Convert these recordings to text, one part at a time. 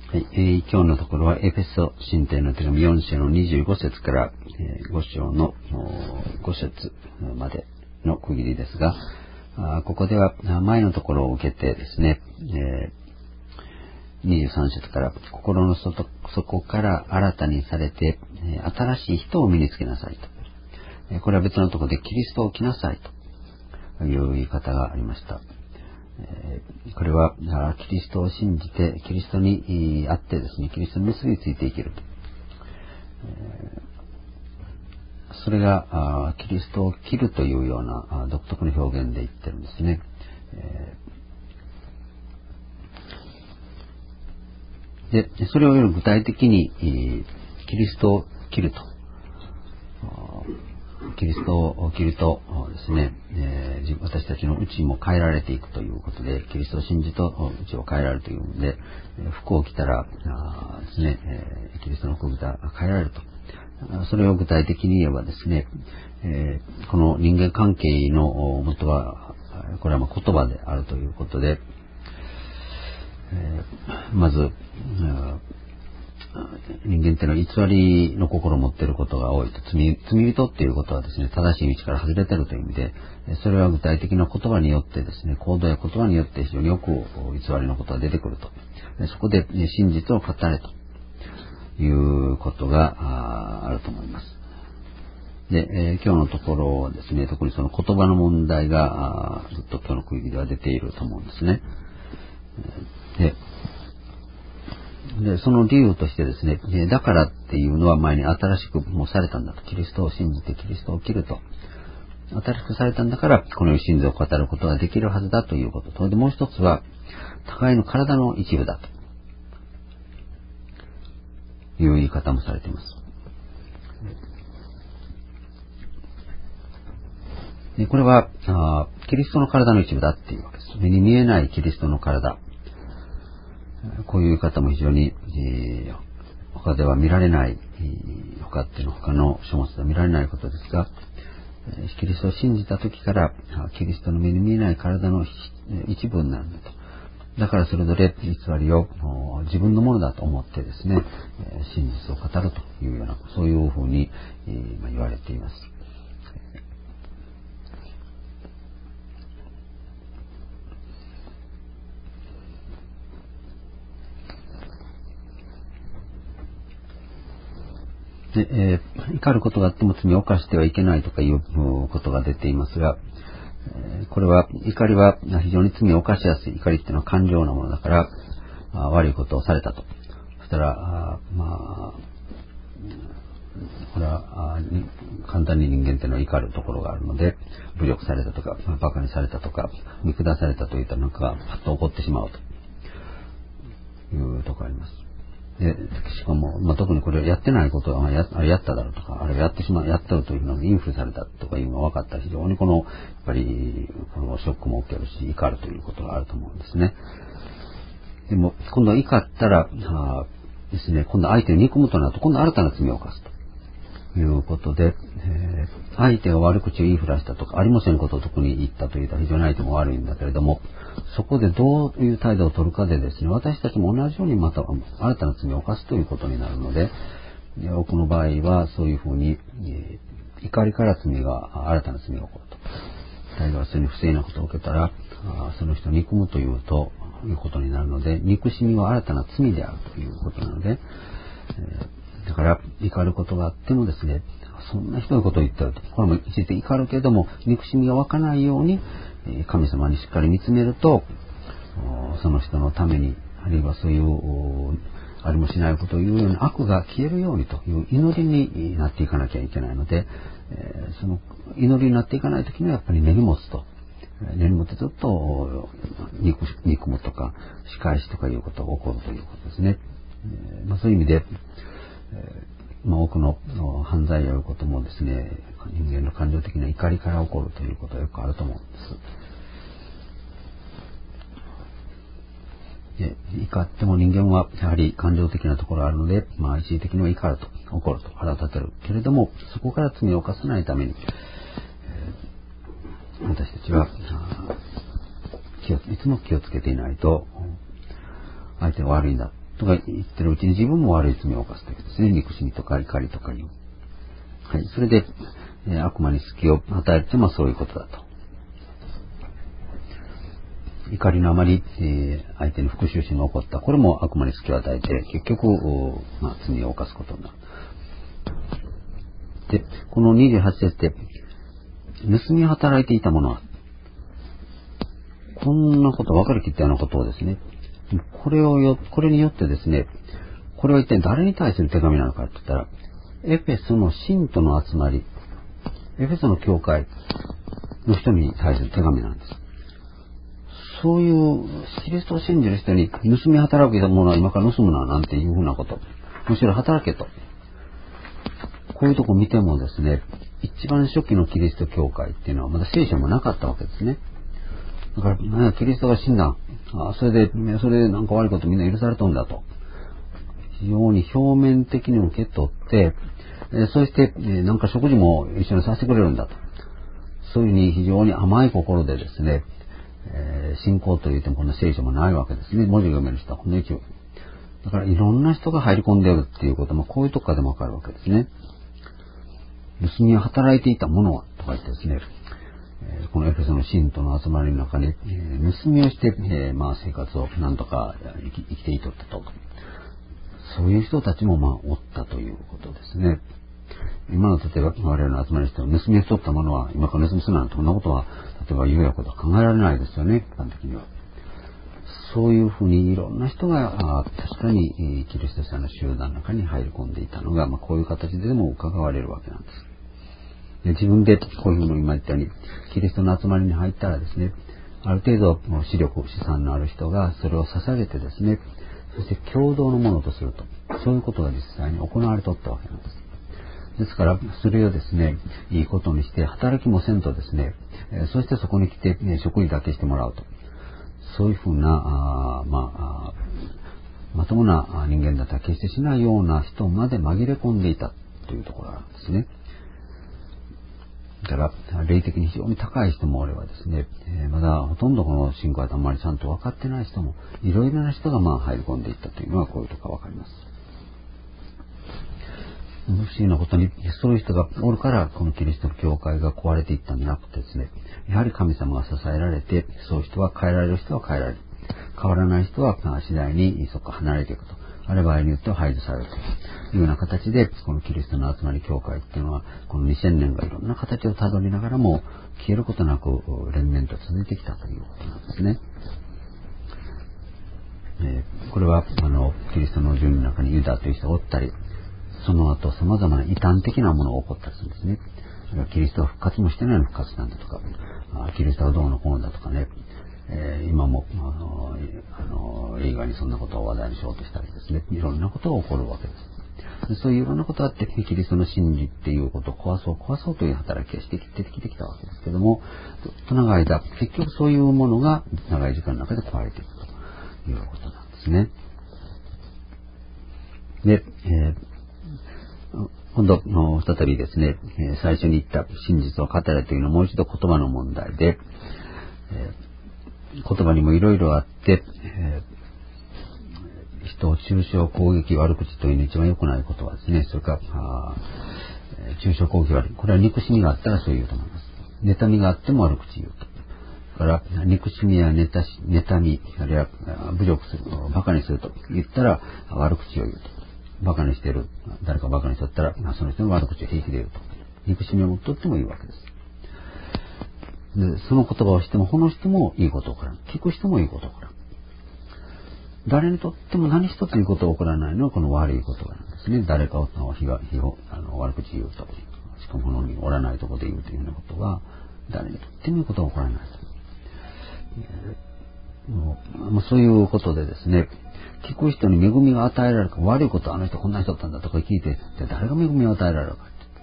はい、今日のところはエペソ信徒への手紙4章の25節から、5章の5節までの区切りですが、ここでは前のところを受けてですね、23節から心の底から新たにされて新しい人を身につけなさいと。これは別のところでキリストを着なさいという言い方がありました。これはキリストを信じてキリストにあってですね、キリストに結びついていけると。それがキリストを着るというような独特の表現で言ってるんですね。で、それを具体的にキリストを着ると。キリストを着るとですね、私たちの内も変えられていくということで、キリストを信じと内を変えられるというので、服を着たらですね、キリストの服を着たら変えられると。それを具体的に言えばですね、この人間関係の元は、これは言葉であるということで、まず、人間っていうのは偽りの心を持っていることが多いと。罪人っていうことはですね、正しい道から外れているという意味で、それは具体的な言葉によってですね、行動や言葉によって非常によく偽りのことが出てくると。そこで真実を語れということがあると思います。で、今日のところはですね、特にその言葉の問題がずっと今日の区切りでは出ていると思うんですね。で、その理由としてですね、だからっていうのは前に新しくもされたんだと。キリストを信じてキリストを着ると。新しくされたんだから、この世真実を語ることができるはずだということ。それでもう一つは、互いの体の一部だという言い方もされています。でこれはキリストの体の一部だっていうわけです。目に見えないキリストの体。こういう言い方も非常に、他では見られない、他っていうのは他の書物では見られないことですが、キリストを信じた時からキリストの目に見えない体の一部になるんだと。だからそれぞれ偽りを自分のものだと思ってですね、真実を語るというような、そういうふうに言われています。で怒ることがあっても罪を犯してはいけないとかいうことが出ていますが、これは怒りは非常に罪を犯しやすい。怒りっていうのは感情なものだから悪いことをされたと。そしたらこれは簡単に人間っていうのは怒るところがあるので、侮辱されたとか馬鹿にされたとか見下されたといったなんかがパッと起こってしまうというところがあります。でしかも、特にこれやってないことは、あれやっただろうとか、あれやってるというのがインフルされたとかいうのが分かったら非常にやっぱり、このショックも受けるし、怒るということがあると思うんですね。でも、今度は怒ったら、ですね、今度相手を憎むとなると、今度新たな罪を犯すということで、相手が悪口を言いふらしたとか、ありもせんことを特に言ったというと非常に相手も悪いんだけれども、そこでどういう態度を取るかでですね、私たちも同じようにまた新たな罪を犯すということになるので、多くの場合はそういうふうに、怒りから新たな罪が起こると。態度が不正なことを受けたら、その人を憎むということになるので、憎しみは新たな罪であるということなので、だから怒ることがあってもですね、そんなひどいことを言ったらと、これも一時的に怒るけれども憎しみが湧かないように神様にしっかり見つめると、その人のために、あるいはそういうありもしないことを言うような悪が消えるようにという祈りになっていかなきゃいけないので、その祈りになっていかないときにはやっぱり根に持つと。根に持ってずっと憎むとか仕返しとかいうことが起こるということですね。そういう意味で、多くの犯罪やることもですね、人間の感情的な怒りから起こるということはよくあると思うんです。で、怒っても人間はやはり感情的なところがあるので、一時的には怒ると、怒ると、腹を立てるけれども、そこから罪を犯さないために、私たちはいつも気をつけていないと、相手が悪いんだとか言ってるうちに自分も悪い罪を犯すというですね、憎しみとか怒りとかいう。はい。それで、悪魔に隙を与えるというのはそういうことだと。怒りのあまり、相手に復讐心が起こった。これも悪魔に隙を与えて、結局、罪を犯すことになる。で、この28節で、盗み働いていた者は、こんなこと、分かりきったようなことをですね、これによってですね、これは一体誰に対する手紙なのかって言ったら、エフェソの信徒の集まり、エフェソの教会の人に対する手紙なんです。そういうキリストを信じる人に盗み働くものは今から盗むななんていうふうなこと。むしろ働けと。こういうとこ見てもですね、一番初期のキリスト教会っていうのはまだ聖書もなかったわけですね。だから、キリストが死んだ。それでなんか悪いことみんな許されたんだと。非常に表面的に受け取って、そして、なんか食事も一緒にさせてくれるんだと。そういうふうに非常に甘い心でですね、信仰と言ってもこんな聖書もないわけですね。文字が読める人はほんの一部。だからいろんな人が入り込んでいるっていうこともこういうとこからでもわかるわけですね。盗みを働いていた者はとか言ってですね、このエフェソの信徒の集まりの中に、盗みをして、生活をなんとか生きていとったと。そういう人たちもおったということですね。今の例えば我々の集まりの人を盗みを取った者は今から盗みするなんてこんなことは例えば言うようなことは考えられないですよね、一般的には。そういうふうにいろんな人が確かにキリスト者の集団の中に入り込んでいたのが、こういう形でも伺われるわけなんです。で自分でこういうふうに今言ったようにキリストの集まりに入ったらですね、ある程度資産のある人がそれを捧げてですね、そして共同のものとすると、そういうことが実際に行われとったわけなんです。ですから、それをですね、いいことにして働きもせんとですね、そしてそこに来て、食事だけしてもらうと。そういうふうな、まともな人間だったら決してしないような人まで紛れ込んでいたというところなんですね。だから、霊的に非常に高い人もおればですね、まだほとんどこの信仰があんまりちゃんと分かってない人も、いろいろな人が入り込んでいったというのはこういうところが分かります。不思議なことに、そういう人がおるから、このキリストの教会が壊れていったんじゃなくてですね、やはり神様が支えられて、そういう人は変えられる人は変えられる。変わらない人は次第にそこから離れていくと。ある場合によっては排除されるというような形で、このキリストの集まり教会っていうのは、この2000年がいろんな形をたどりながらも、消えることなく連綿と続いてきたということなんですね。これは、キリストの順の中にユダという人がおったり、その後様々な異端的なものが起こったりするんですね。キリストは復活もしてないの復活なんだとか、キリストはどうのこうのだとかね、今も映画にそんなことを話題にしようとしたりですね、いろんなことが起こるわけです。そういういろんなことがあって、キリストの真理っていうことを壊そうという働きがしてきてきたわけですけども、長い間、結局そういうものが長い時間の中で壊れていくということなんですね。で、今度再びですね、最初に言った真実を語れというのはもう一度言葉の問題で、言葉にもいろいろあって、人を中傷攻撃悪口というのは一番良くないことはですね、それから中傷攻撃悪い、これは憎しみがあったらそう言うと思います。妬みがあっても悪口言うと。だから憎しみや妬み、あるいは侮辱する、馬鹿にすると言ったら悪口を言うと。馬鹿にしてる、誰か馬鹿にしとったら、その人の悪口を平気で言うと。憎しみを持っとってもいいわけです。で、その言葉をしても、この人もいいこと起こらない。聞く人もいいこと起こらない。誰にとっても何一ついいこと起こらないのはこの悪い言葉なんですね。誰かを悪口言うと。しかもこのおらないところで言うというようなことは、誰にとってもいいことは起こらないと。そういうことでですね、聞く人に恵みが与えられるか、悪いことあの人こんな人だったんだとか聞いて、誰が恵みを与えられるかって、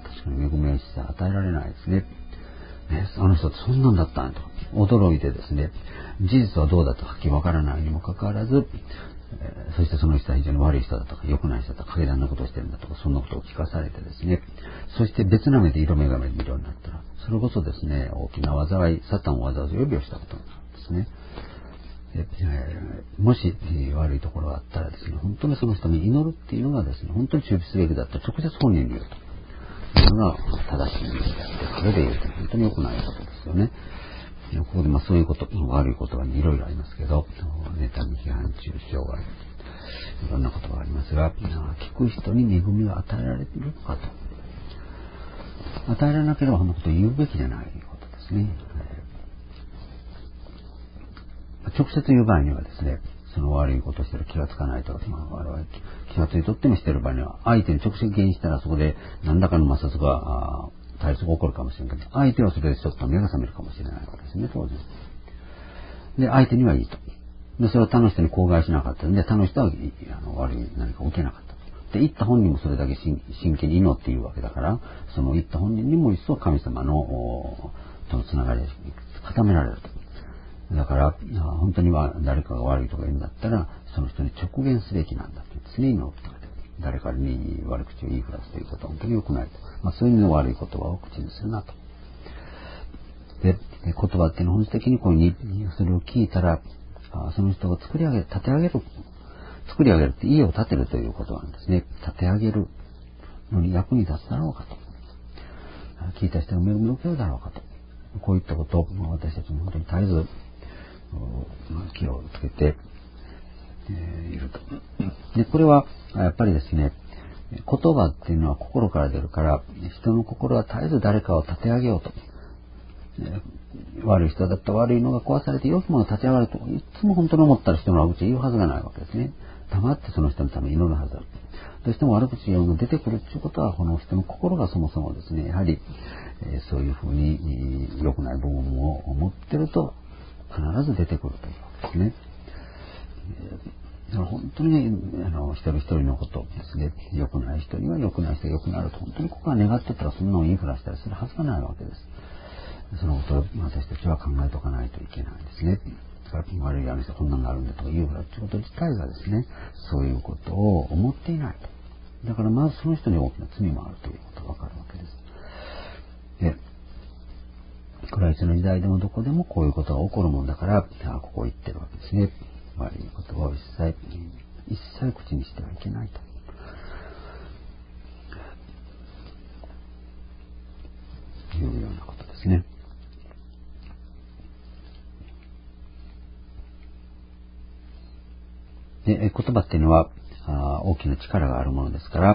確かに恵みは一切与えられないですね。あの人ってそんなんだったんと驚いてですね、事実はどうだとはっきりわからないにもかかわらず、そしてその人は非常に悪い人だとか良くない人だとか影段なことをしてるんだとか、そんなことを聞かされてですね、そして別な目で色眼鏡で見るようになったら、それこそですね、大きな災い、サタンを災う呼びをしたことなんですね。 もし悪いところがあったらですね、本当にその人に祈るっていうのがですね、本当に中止すべきだったら直接本人に言うというのが正しい道であって、それで言うと本当に良くないことですよね。ここでそういうこと、悪い言葉にいろいろありますけど、妬み、批判、中傷がいろんな言葉がありますが、聞く人に恵みが与えられるのかと。与えられなければそんなことを言うべきじゃないことですね。直接言う場合にはですね、その悪いことをしてる気がつかないと、気がついとってもしてる場合には、相手に直接言したらそこで何らかの摩擦が、対策が起こるかもしれないけど、相手はそれでちょっと目が覚めるかもしれないわけですね、当然。で、相手にはいいと。で、それを他の人に口外しなかったんで、他の人は悪い何か受けなかったと。で、言った本人もそれだけ真剣に祈っているわけだから、その言った本人にも一層神様のとのつながりを固められると。だから、本当には誰かが悪いとか言うんだったら、その人に直言すべきなんだと常に祈ってくれて、誰かに悪口を言いふらすということは本当に良くないと。そういう意味の悪い言葉を口にするなと。で、言葉っていうのは本質的にそれを聞いたら、その人が立て上げる、作り上げるって家を建てるということなんですね。立て上げるのに役に立つだろうかと。聞いた人が恵みを受けるだろうかと。こういったことを私たちも本当に絶えず気をつけていると。で、これはやっぱりですね、言葉っていうのは心から出るから、人の心は絶えず誰かを立て上げようと。悪い人だったら悪いのが壊されて良きものが立ち上がるといつも本当に思ったら人の悪口を言うはずがないわけですね。黙ってその人のために祈るはずだ。どうしても悪口言うのが出てくるということは、この人の心がそもそもですね、やはり、そういうふうに良くない部分を持ってると必ず出てくるというわけですね。だから本当に一人一人のことですね、良くない人には良くない人が良くなると本当にここが願ってたらそんなのを言いふらしたりするはずがないわけです。そのことを私たちは考えておかないといけないんですね。悪い人こんなのがあるんだとか言うからということ自体がですね、そういうことを思っていないと。だからまずその人に大きな罪もあるということがわかるわけです。で、これはいつの時代でもどこでもこういうことが起こるもんだから、ここを言ってるわけですね。悪いことを一切口にしてはいけないというようなことですね。で、言葉っていうのは大きな力があるものですから、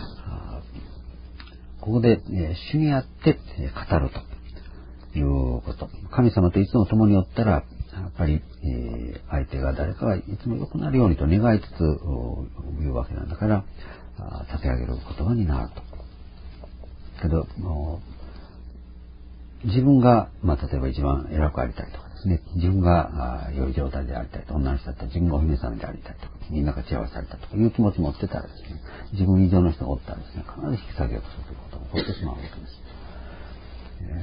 ここで、主にあって語るということ。神様といつも共におったら、やっぱり、相手が誰かがいつも良くなるようにと願いつつ言うわけなんだから、立て上げる言葉になると。けど、自分が、例えば一番偉くありたいとかですね、自分が良い状態でありたいと、女の人だったら自分がお姫様でありたいとか、みんなが幸せされたとかいう気持ちを持ってたらですね、自分以上の人がおったらですね、必ず引き下げようとするということが起こってしまうわけです。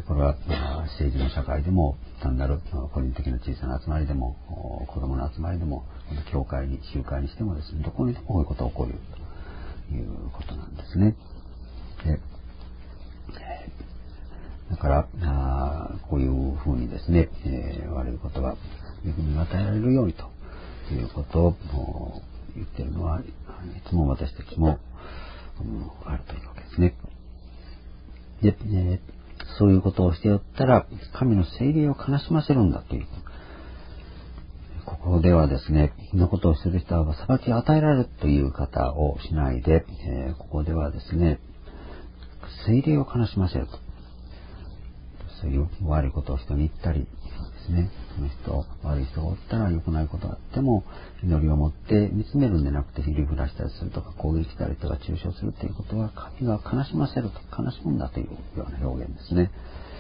これは政治の社会でも、単なる個人的な小さな集まりでも、子供の集まりでも、教会に、集会にしてもですね、どこにでもこういうことが起こるということなんですね。だから、こういうふうにですね、悪いことが恵みが与えられるようにということを言っているのは、いつも私たちも、あるというわけですね。で、そういうことをしておったら、神の聖霊を悲しませるんだという。ここではですね、こんなことをする人は裁きを与えられるという方をしないで、ここではですね、聖霊を悲しませると。そういう悪いことを人に言ったりですね、その悪い人がおったら良くないことがあっても祈りを持って見つめるんでなくて振りふらしたりするとか攻撃したりとか中傷するということは神が悲しませると、悲しむんだというような表現ですね。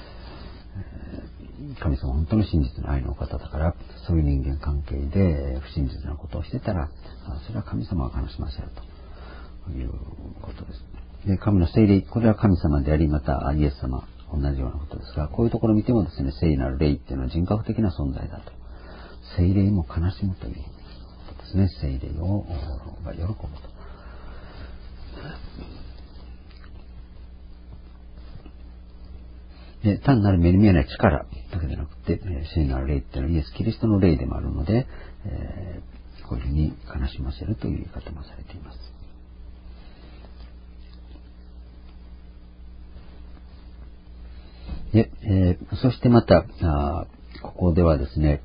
神様は本当に真実の愛のお方だから、そういう人間関係で不真実なことをしてたら、それは神様が悲しませるということです。で、神の聖霊、これは神様であり、またイエス様、同じようなことですが、こういうところを見てもですね、聖なる霊っていうのは人格的な存在だと。聖霊も悲しむということですね。聖霊を喜ぶと。 で、単なる目に見えない力だけでなくて、聖なる霊っていうのはイエス・キリストの霊でもあるので、こういうふうに悲しませるという言い方もされています。で、そしてまた、ここではですね、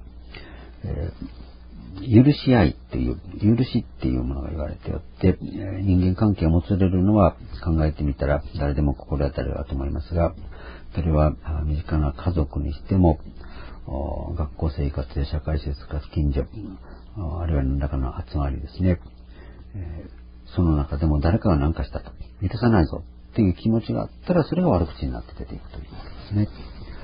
許し合いっていう、許しっていうものが言われておって、人間関係をもつれるのは考えてみたら誰でも心当たりがあると思いますが、それは身近な家族にしても、学校生活や社会生活、近所、あるいは何らかの集まりですね、その中でも誰かが何かしたと、許さないぞっていう気持ちがあったら、それが悪口になって出ていくということですね。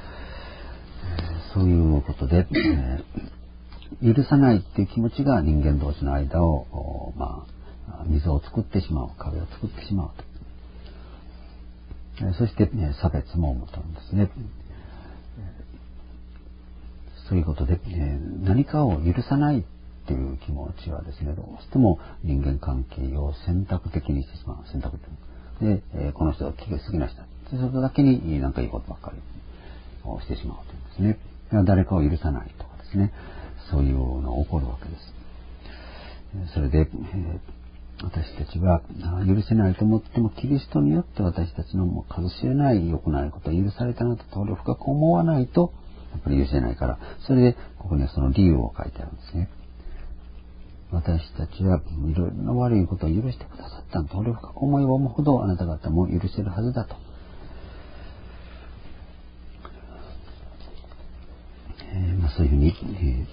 そういうことで、許さないっていう気持ちが人間同士の間を、溝を作ってしまう、壁を作ってしまうと。そして、差別も生むとんですね。そういうことで、何かを許さないっていう気持ちはですね、どうしても人間関係を選択的にしてしまう。選択的で、この人が好きな人だ。それだけに何かいいことばっかりをしてしまうというんですね。誰かを許さないとかですね。そういうのが起こるわけです。それで、私たちは許せないと思っても、キリストによって私たちのもう数知れない良くないことを許されたのと通りを深く思わないと、やっぱり許せないから、それでここにはその理由を書いてあるんですね。私たちはいろいろな悪いことを許してくださったのと、通りを深く思いを思うほどあなた方も許せるはずだと。そういうふうに、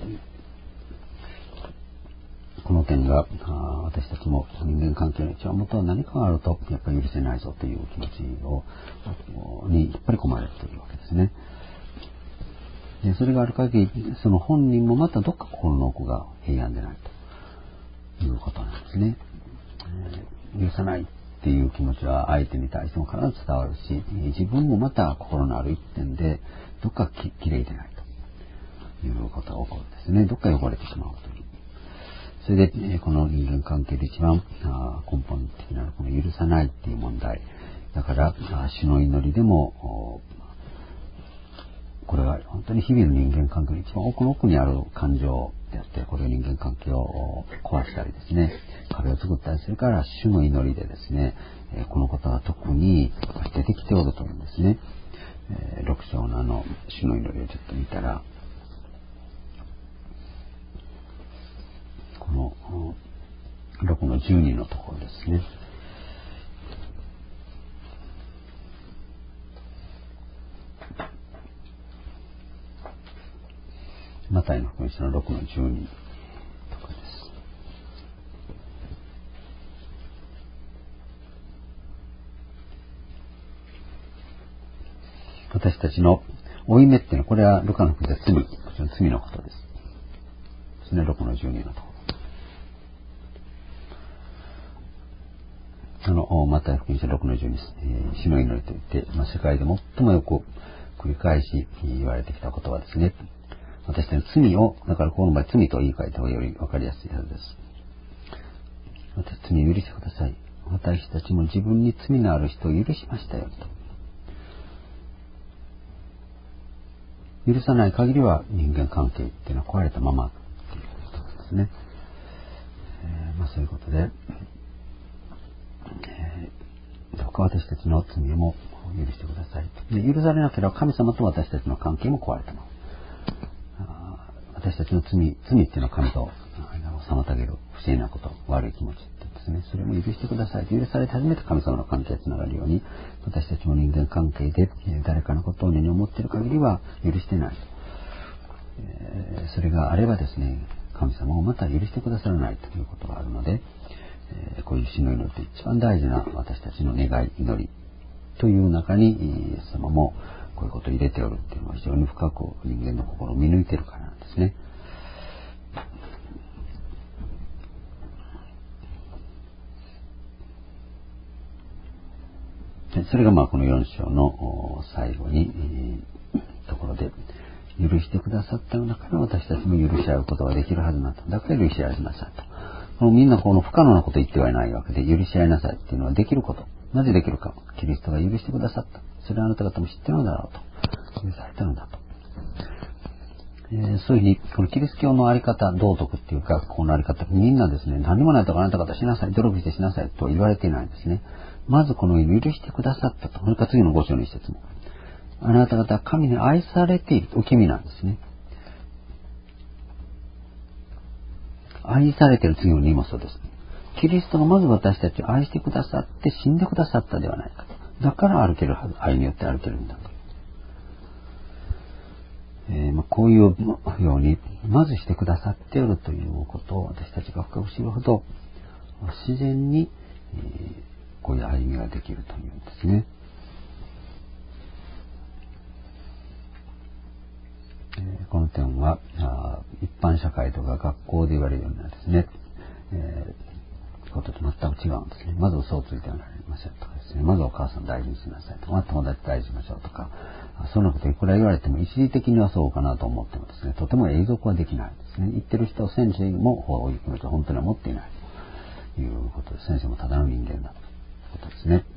この点が私たちも人間関係の一番元は何かがあるとやっぱり許せないぞという気持ちに引っ張り込まれるというわけですね。でそれがある限り、その本人もまたどっか心の奥が平安でないということなんですね。許さないっていう気持ちは相手に対しても必ず伝わるし、自分もまた心のある一点でどっかきれいでないということが起こるんですね。どっか汚れてしまうという。それで、この人間関係で一番根本的なこの許さないっていう問題。だから、主の祈りでも、これは本当に日々の人間関係の一番奥の奥にある感情であって、これが人間関係を壊したりですね、壁を作ったりするから、主の祈りでですね、このことが特に出てきておると思うんですね。6章の主の祈りをちょっと見たら、この6の12のところですね。マタイの福音書の6の12とかです。私たちの負い目っていうのは、これはルカの福音書は罪のことです。ですね、6の12のところ。マタイ福音書6の12です。主の祈りといって、世界で最もよく繰り返し言われてきた言葉ですね。私たちの罪を、だからこの場合罪と言い換えた方がより分かりやすいはずです。私罪を許してください。私たちも自分に罪のある人を許しましたよと。許さない限りは人間関係っていうのは壊れたままっていうことですね。そういうことで、どうか私たちの罪も許してくださいと。で、許されなければ神様と私たちの関係も壊れたまま。私たちの罪っていうのは神と間を妨げる不正なこと、悪い気持ちってですね、それも許してください。許されて初めて神様の関係がつながるように、私たちも人間関係で誰かのことを根に思っている限りは許してない。それがあればですね、神様もまた許してくださらないということがあるので、こういう死の祈りって一番大事な私たちの願い、祈りという中に、イエス様もこういうことを入れておるっていうのは非常に深く人間の心を見抜いているからなんですね。それがこの4章の最後に、ところで、許してくださったのだから私たちも許し合うことができるはずだと。だから許し合いなさいと。みんなこの不可能なことを言ってはいないわけで、許し合いなさいっていうのはできること。なぜできるか。キリストが許してくださった。それはあなた方も知ってるのだろうと。 許されてるんだと。そういうふうに、このキリスト教のあり方、道徳っていう学校のあり方、みんなですね、何もないとかあなた方しなさい、努力してしなさいと言われていないんですね。まずこの許してくださったと。それから次の5章の一節も。あなた方は神に愛されている、受け身なんですね。愛されている次の2もそうです。キリストがまず私たちを愛してくださって死んでくださったではないかと。だから歩ける、愛によって歩けるんだと。こういうように、まずしてくださっているということを私たちが深く知るほど、自然に、こういう歩みができるというんですね。この点は、一般社会とか学校で言われるようなですね、ことと全く違うんですね。まず嘘をついてはなりませんとかですね。まずお母さん大事にしなさいとか、友達大事にしましょうとか、そんなこといくら言われても一時的にはそうかなと思ってもですね、とても永続はできないですね。言ってる人は先生もこういう気持ちを本当には持っていないということで、先生もただの人間だということですね。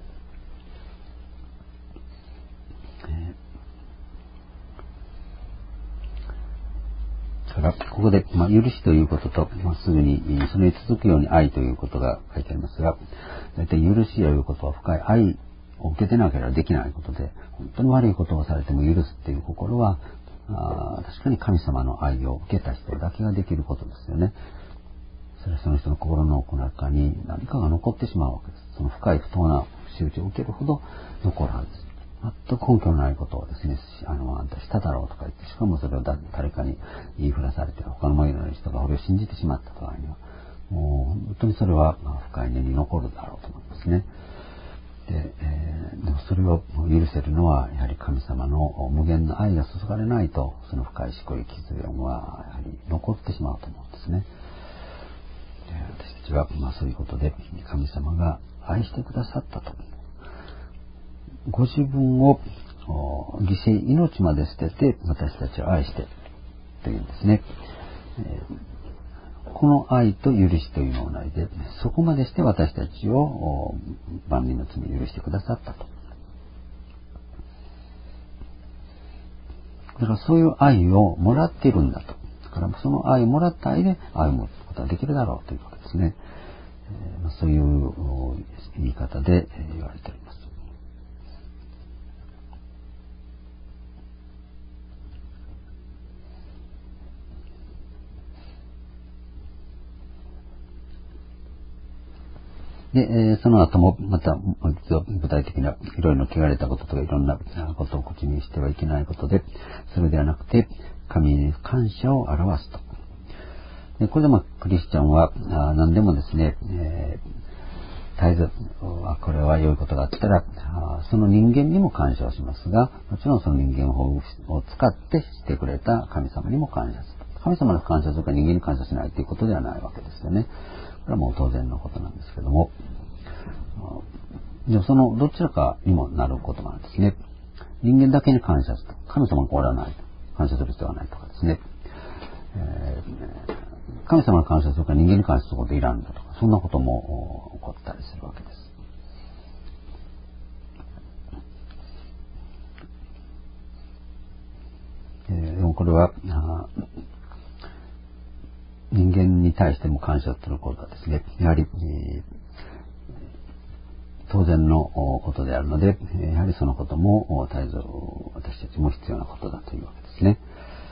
からここで、許しということと、すぐにそれに続くように愛ということが書いてありますが、大体許しということは深い愛を受けてなければできないことで、本当に悪いことをされても許すっていう心は、確かに神様の愛を受けた人だけができることですよね。それはその人の心の奥の中に何かが残ってしまうわけです。その深い不当な仕打ちを受けるほど残るはずです。全く根拠のないことをですね、あんたしただろうとか言って、しかもそれを誰かに言いふらされて、他の周りの人が俺を信じてしまった場合には、もう本当にそれは深い根に残るだろうと思いますね。でもそれを許せるのは、やはり神様の無限の愛が注がれないと、その深い思考や傷縁はやはり残ってしまうと思うんですね。私たちはそういうことで神様が愛してくださったと。ご自分を犠牲、命まで捨てて私たちを愛してというんですね。この愛と許しというのを同じで、そこまでして私たちを万人の罪を許してくださったと。だからそういう愛をもらっているんだと。だからその愛をもらった愛で愛を持つことができるだろうというわけですね。そういう言い方で言われております。で、その後もまた具体的ないろいろ汚れたこととかいろんなことを口にしてはいけないことで、それではなくて神に感謝を表すと。でこれでクリスチャンは何でもですね、絶えずこれは良いことがあったらその人間にも感謝をしますが、もちろんその人間を使ってしてくれた神様にも感謝する。神様の感謝するか人間に感謝しないということではないわけですよね。これはもう当然のことなんですけども、でもそのどちらかにもなることなんですね。人間だけに感謝すると神様がおらないと感謝する必要はないとかですね、神様に感謝するか人間に感謝することいらんだとか、そんなことも起こったりするわけです。でもこれは人間に対しても感謝することはですね、やはり、当然のことであるので、やはりそのことも絶えず私たちも必要なことだというわけですね。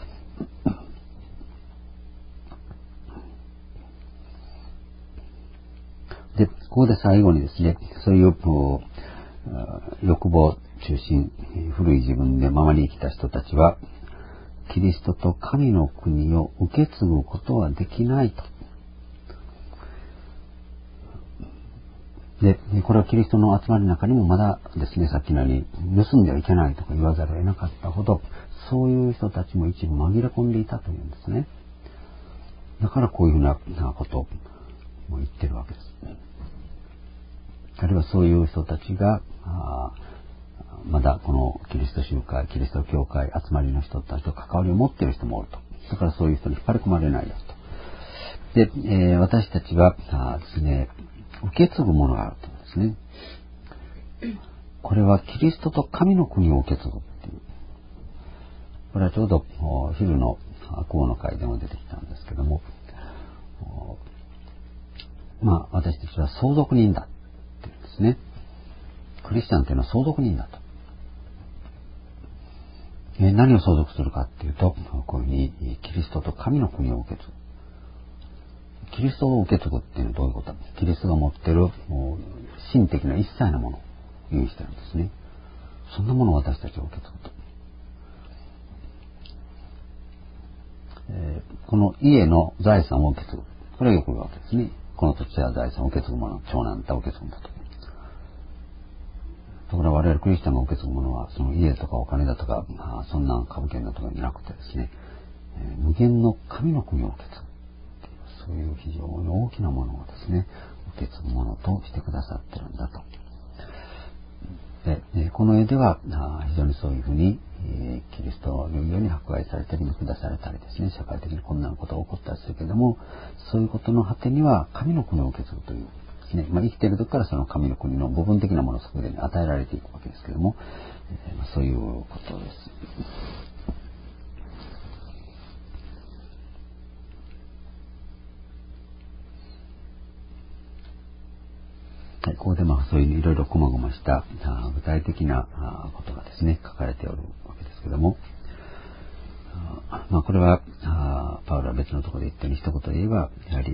で、ここで最後にですね、そういう欲望中心、古い自分で周りに生きた人たちは、キリストと神の国を受け継ぐことはできないと。で、これはキリストの集まりの中にもまだですね、さっきのように盗んではいけないとか言わざるを得なかったほど、そういう人たちも一部紛れ込んでいたというんですね。だからこういうふうなことを言ってるわけです。あるいはそういう人たちが、まだこのキリスト集会、キリスト教会、集まりの人たちと関わりを持っている人もおると。だからそういう人に引っ張り込まれないよと。で、私たちはですね、受け継ぐものがあるというんですね。これはキリストと神の国を受け継ぐっていうこれはちょうど昼の悪魔の会でも出てきたんですけども、私たちは相続人だっていうんですね。クリスチャンというのは相続人だと。何を相続するかっていうと、こういうふうにキリストと神の国を受け継ぐ。キリストを受け継ぐっていうのはどういうことか。キリストが持っている神的な一切のものを意味してるんですね。そんなものを私たちは受け継ぐと。この家の財産を受け継ぐ。これはよく言うわけですね。この土地や財産を受け継ぐもの、長男だ受け継ぐんだと。ところが我々クリスチャンが受け継ぐものは、その家とかお金だとか、そんな株券だとかじゃなくてですね、無限の神の国を受け継ぐっていう、そういう非常に大きなものをですね、受け継ぐものとしてくださってるんだと。で、この絵では非常にそういうふうに、キリストのように迫害されたり見下されたりですね、社会的に困難なことが起こったりするけれども、そういうことの果てには神の国を受け継ぐというですね、生きている時からその神の国の部分的なものをそこで与えられていくわけですけれども、そういうことです。はい、ここでそういういろいろ細々した具体的なことがですね書かれておるわけですけども、これはパウロは別のところで言ったように一言で言えば、やはり、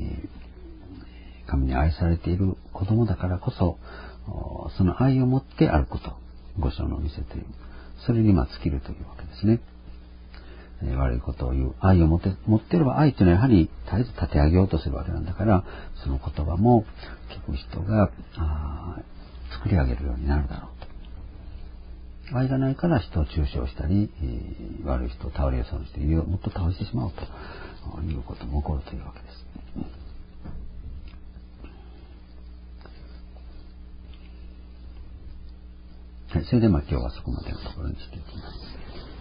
神に愛されている子供だからこそ、その愛を持って歩くと、五章の見せている。それに尽きるというわけですね。悪いことを言う。愛を持っていれば、愛というのはやはり絶えず立て上げようとするわけなんだから、その言葉も聞く人が作り上げるようになるだろうと。愛がないから人を中傷したり、悪い人を倒れやそうにしてもっと倒してしまうということも起こるというわけです。はい、それで今日はそこまでのところにしていきます。